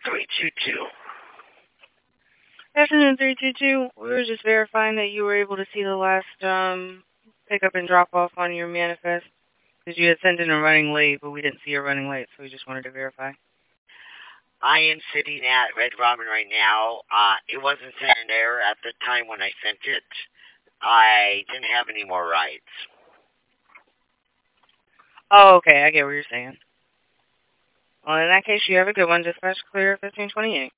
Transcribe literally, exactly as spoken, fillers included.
three two two. Afternoon three two two. We were just verifying that you were able to see the last um pickup and drop off on your manifest. Because you had sent in a running late, but we didn't see you running late, so we just wanted to verify. I am sitting at Red Robin right now. Uh, it wasn't sent in there at the time when I sent it. I didn't have any more rides. Oh, okay. I get what you're saying. Well, in that case, you have a good one. Dispatch clear fifteen twenty-eight.